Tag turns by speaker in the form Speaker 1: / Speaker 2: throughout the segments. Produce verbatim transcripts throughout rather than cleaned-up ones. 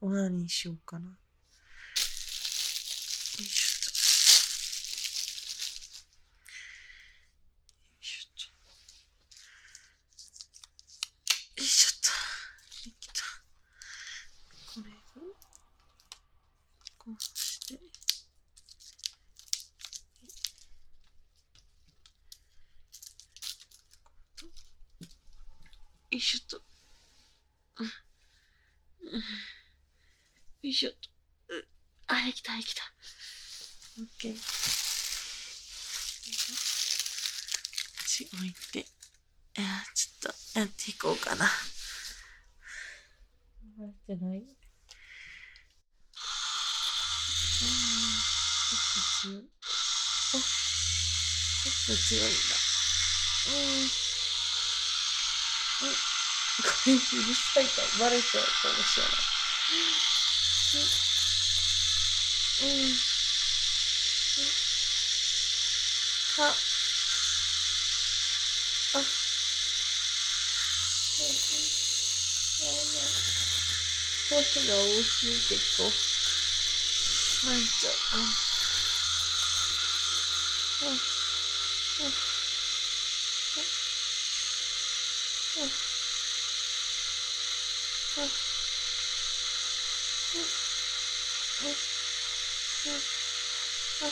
Speaker 1: 何にしようかな。よいしょっと。よいしょっと。よいしょっと。できた。これを、こうして、よいしょっと。よいしょっと。あ、できた、できた。オッケー。こっち置いて、えー、ちょっとやっていこうかな。慣れてない。うん、結構強い。あ、結構強いんだ。うん。うん。これうるさいからバレちゃうかもしれない。うん。うん。は、あ、声が大きい、結構。泣いちゃう。うん。うん。うん。うん。うん。うん。うん。あ、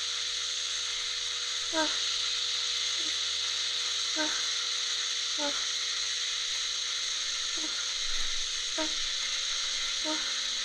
Speaker 1: あ、あ、あ、あ、あ、あ、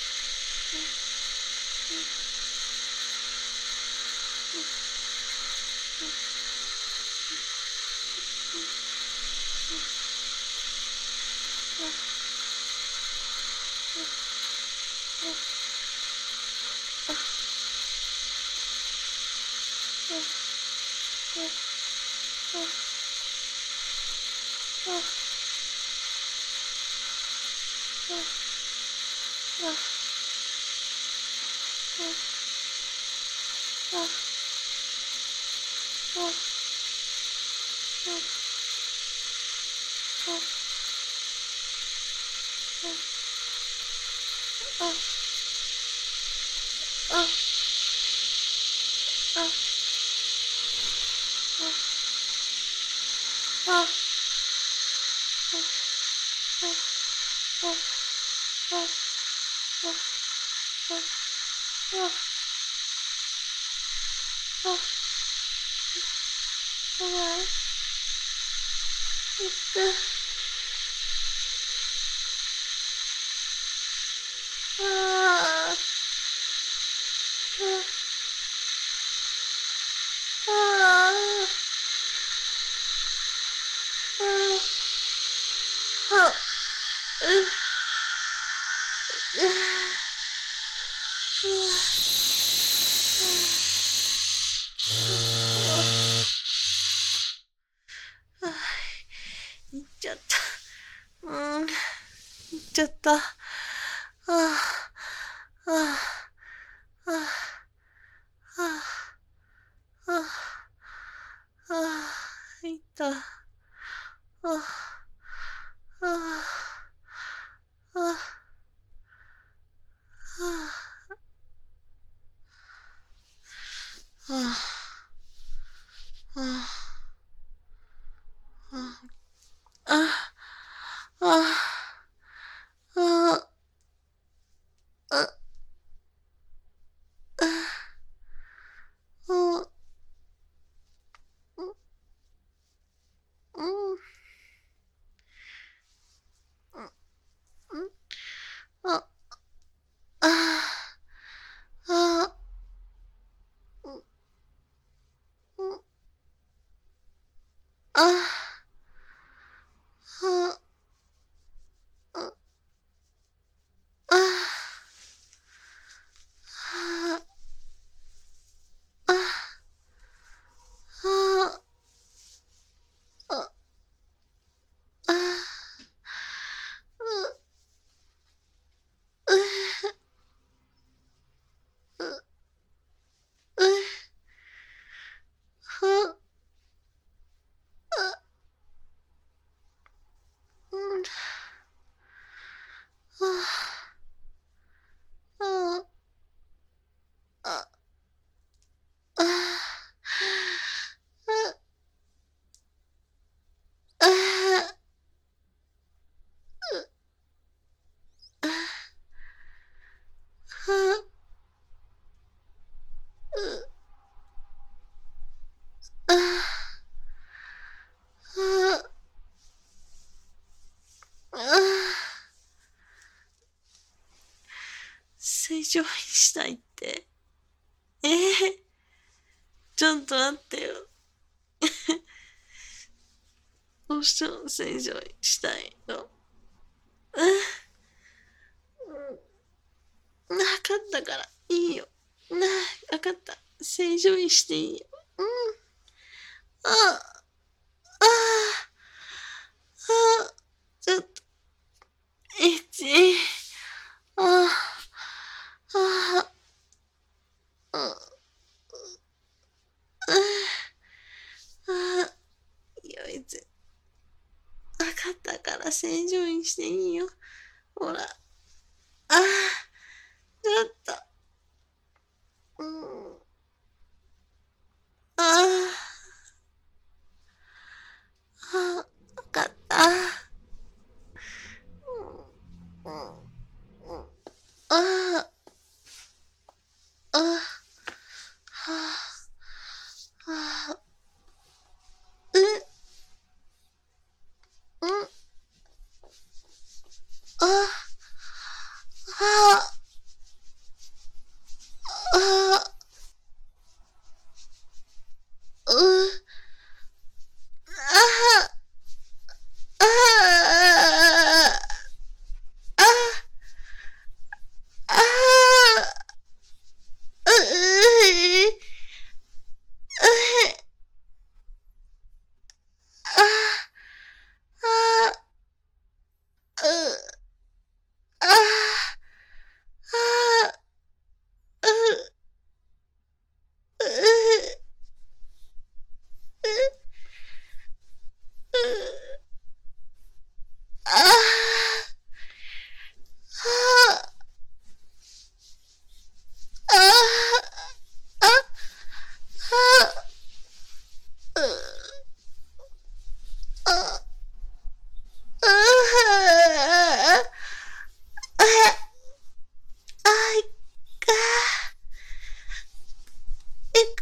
Speaker 1: いっちゃった。うん、いっちゃった。ああ、ああ、ああ、ああ、ああ、いった。ああ、ああ、ああ、ああ、ああ、ああ、ああ、ああ、うん、 乗位したいって。えー、ちょっと待ってよ。どうしても正常位したいの。うん。うん。わかったから、いいよ。なあ、わかった。正常位していいよ。うん。ああ、ああ、ああ、ちょっと、いち、ああ、ああ、ああ、ああ、よいつ、わかったから正常位していいよ。ほら。ああ、ちょっと、うん。ああ、ああ、わかった。うん、うん、うん。ああ、ああ、はあ、はあ、うん、うん、ああ、はあ、ああ、うん、ああ、ああ、ああ、うう、う、ああ、う、ああ、う、う、う、う、ああ、ああ、ああ、ああ、う、あ、ああ、あいか、いく、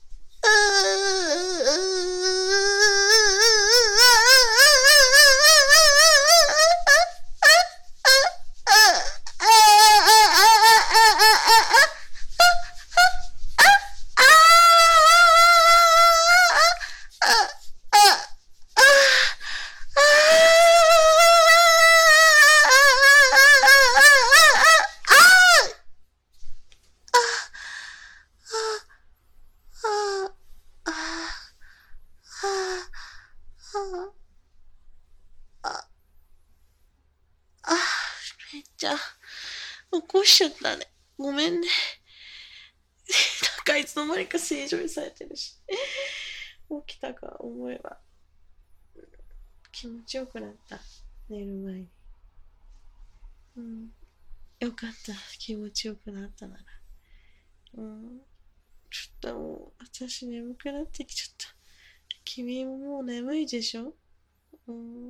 Speaker 1: あ、めっちゃ、起こしちゃったね。ごめんね。なんかいつの間にか正常にされてるし。起きたか思えば気持ちよくなった。寝る前に。うん。よかった。気持ちよくなったなら。うん。ちょっともう、私眠くなってきちゃった。君ももう眠いでしょ？うん。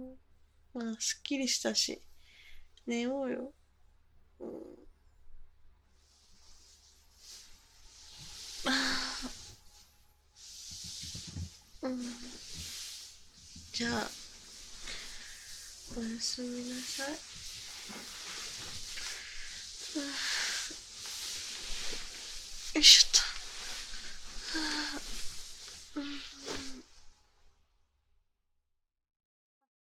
Speaker 1: まあ、すっきりしたし、寝ようよ。うん。あー、うん。じゃあ、おやすみなさい。よいしょっと。